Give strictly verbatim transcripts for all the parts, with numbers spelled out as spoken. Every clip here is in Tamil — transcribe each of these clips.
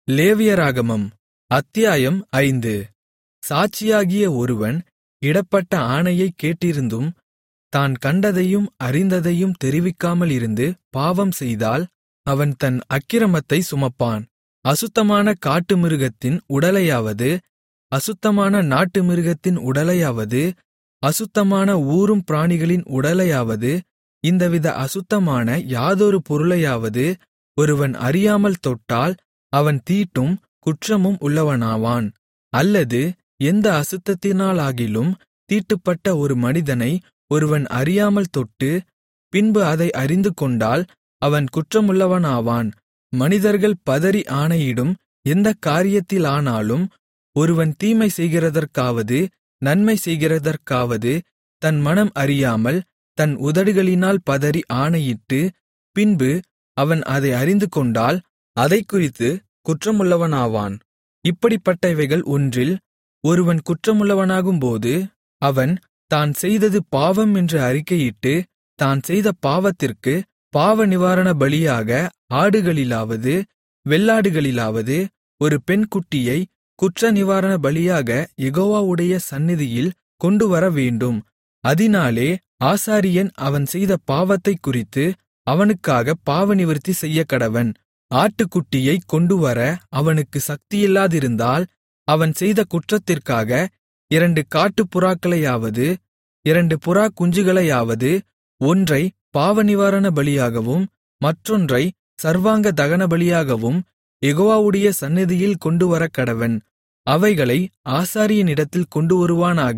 லேவியராகமம் அத்தியாயம் ஐந்து. சாட்சியாகிய ஒருவன் இடப்பட்ட ஆணையைக் கேட்டிருந்தும் தான் கண்டதையும் அறிந்ததையும் தெரிவிக்காமலிருந்து பாவம் செய்தால் அவன் தன் அக்கிரமத்தைச் சுமப்பான். அசுத்தமான காட்டுமிருகத்தின் உடலையாவது அசுத்தமான நாட்டுமிருகத்தின் உடலையாவது அசுத்தமான ஊரும் பிராணிகளின் உடலையாவது இந்தவித அசுத்தமான யாதொரு பொருளையாவது ஒருவன் அறியாமல் தொட்டால் அவன் தீட்டும் குற்றமும் உள்ளவனாவான். அல்லது எந்த அசுத்தத்தினாலாகிலும் தீட்டுப்பட்ட ஒரு மனிதனை ஒருவன் அறியாமல் தொட்டு பின்பு அதை அறிந்துகொண்டால் அவன் குற்றமுள்ளவனாவான். மனிதர்கள் பதறி ஆணையிடும் எந்தக் காரியத்திலானாலும் ஒருவன் தீமை செய்கிறதற்காவது நன்மை செய்கிறதற்காவது தன் மனம் அறியாமல் தன் உதடுகளினால் பதறி ஆணையிட்டு பின்பு அவன் அதை அறிந்துகொண்டால் அதைக்குறித்து குற்றமுள்ளவனாவான். இப்படிப்பட்டவைகள் ஒன்றில் ஒருவன் குற்றமுள்ளவனாகும்போது அவன் தான் செய்தது பாவம் என்று அறிக்கையிட்டு தான் செய்த பாவத்திற்கு பாவநிவாரண பலியாக ஆடுகளிலாவது வெள்ளாடுகளிலாவது ஒரு பெண்குட்டியை குற்றநிவாரண பலியாகக் யெகோவாவுடைய சந்நிதியில் கொண்டுவரவேண்டும். அதினாலே ஆசாரியன் அவன் செய்த பாவத்தைக் குறித்து அவனுக்காகப் பாவநிவிர்த்தி செய்யக்கடவன். ஆட்டுக்குட்டியைக் கொண்டுவர அவனுக்கு சக்தியில்லாதிருந்தால் அவன் செய்த குற்றத்திற்காக இரண்டு காட்டுப்புறாக்களையாவது இரண்டு புறா குஞ்சுகளையாவது ஒன்றைப் பாவநிவாரண பலியாகவும் மற்றொன்றைச் சர்வாங்க தகனபலியாகவும் யெகோவாவுடைய சந்நிதியில் கொண்டுவரக்கடவன். அவைகளை ஆசாரியனிடத்தில் கொண்டுவருவானாக.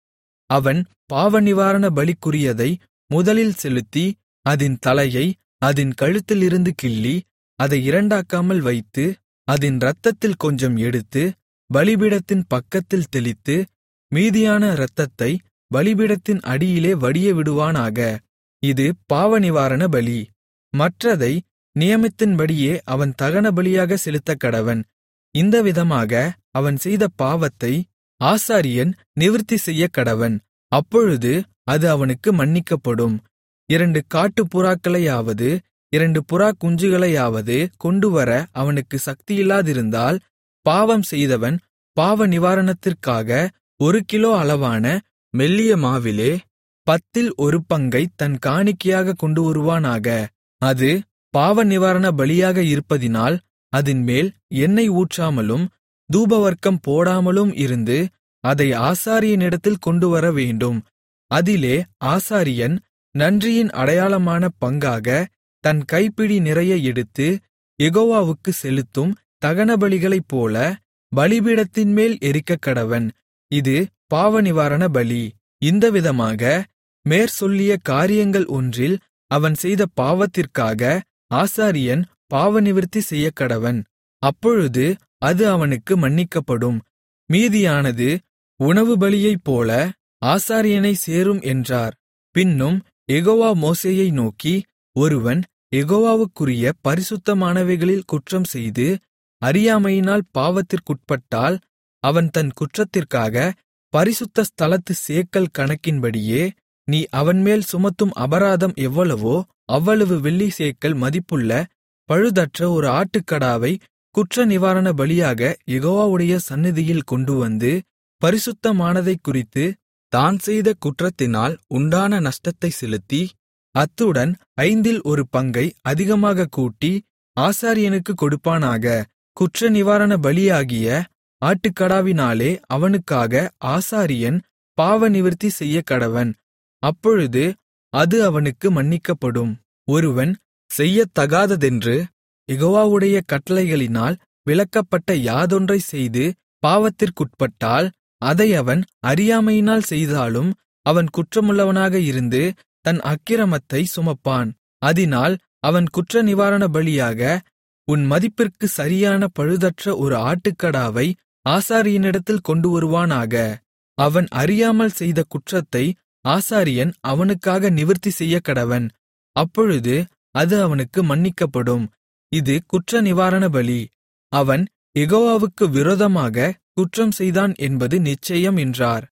அவன் பாவநிவாரண பலிக்குரியதை முதலில் செலுத்தி அதின் தலையை அதின் கழுத்திலிருந்து கிள்ளி அதை இரண்டாக்காமல் வைத்து அதின் இரத்தத்தில் கொஞ்சம் எடுத்து பலிபீடத்தின் பக்கத்தில் தெளித்து மீதியான இரத்தத்தை பலிபீடத்தின் அடியிலே வடியவிடுவானாக. இது பாவநிவாரண பலி. மற்றதை நியமத்தின்படியே அவன் தகனபலியாக செலுத்தக்கடவன். இந்த விதமாக அவன் செய்த பாவத்தை ஆசாரியன் நிவிர்த்தி செய்யக்கடவன். அப்பொழுது அது அவனுக்கு மன்னிக்கப்படும். இரண்டு காட்டுப்புறாக்களையாவது இரண்டு புறா குஞ்சுகளையாவது கொண்டுவர அவனுக்கு சக்தியில்லாதிருந்தால் பாவம் செய்தவன் பாவ நிவாரணத்திற்காக ஒரு கிலோ அளவான மெல்லிய மாவிலே பத்தில் ஒரு பங்கைத் தன் காணிக்கையாக கொண்டுவருவானாக. அது பாவநிவாரண பலியாக இருப்பதினால் அதின்மேல் எண்ணெய் ஊற்றாமலும் தூபவர்க்கம் போடாமலும் இருந்து அதை ஆசாரியனிடத்தில் கொண்டுவர வேண்டும். அதிலே ஆசாரியன் நன்றியின் அடையாளமான பங்காக தன் கைப்பிடி நிறைய எடுத்து யெகோவாவுக்கு செலுத்தும் தகனபலிகளைப்போல பலிபீடத்தின்மேல் எரிக்கக்கடவன். இது பாவநிவாரண பலி. இந்த விதமாக மேற்சொல்லிய காரியங்கள் ஒன்றில் அவன் செய்த பாவத்திற்காக ஆசாரியன் பாவநிவிர்த்தி செய்யக்கடவன். அப்பொழுது அது அவனுக்கு மன்னிக்கப்படும். மீதியானது உணவு பலியைப்போல ஆசாரியனை சேரும் என்றார். பின்னும் யெகோவா மோசேயை நோக்கி, ஒருவன் யெகோவாவுக்குரிய பரிசுத்தமானவைகளில் குற்றம் செய்து அறியாமையினால் பாவத்திற்குட்பட்டால் அவன் தன் குற்றத்திற்காக பரிசுத்த ஸ்தலத்து சேக்கல் கணக்கின்படியே நீ அவன்மேல் சுமத்தும் அபராதம் எவ்வளவோ அவ்வளவு வெள்ளி சேக்கல் மதிப்புள்ள பழுதற்ற ஒரு ஆட்டுக்கடாவை குற்ற நிவாரண பலியாக யெகோவாவுடைய சந்நிதியில் கொண்டுவந்து பரிசுத்தமானதைக் குறித்து தான் செய்த குற்றத்தினால் உண்டான நஷ்டத்தை செலுத்தி அத்துடன் ஐந்தில் ஒரு பங்கை அதிகமாகக் கூட்டி ஆசாரியனுக்கு கொடுப்பானாக. குற்ற நிவாரண பலியாகிய ஆட்டுக்கடாவினாலே அவனுக்காக ஆசாரியன் பாவநிவிர்த்தி செய்யக்கடவன். அப்பொழுது அது அவனுக்கு மன்னிக்கப்படும். ஒருவன் செய்யத்தகாததென்று யெகோவாவுடைய கட்டளைகளினால் விலக்கப்பட்ட யாதொன்றைச் செய்து பாவத்திற்குட்பட்டால் அதை அவன் அறியாமையினால் செய்தாலும் அவன் குற்றமுள்ளவனாக இருந்து தன் அக்கிரமத்தை சுமப்பான். அதினால் அவன் குற்ற நிவாரண பலியாக உன் மதிப்பிற்கு சரியான பழுதற்ற ஒரு ஆட்டுக்கடாவை ஆசாரியனிடத்தில் கொண்டுவருவானாக. அவன் அறியாமல் செய்த குற்றத்தை ஆசாரியன் அவனுக்காக நிவிர்த்தி செய்யக்கடவன். அப்பொழுது அது அவனுக்கு மன்னிக்கப்படும். இது குற்ற நிவாரண பலி. அவன் யெகோவாவுக்கு விரோதமாக குற்றம் செய்தான் என்பது நிச்சயம் என்றார்.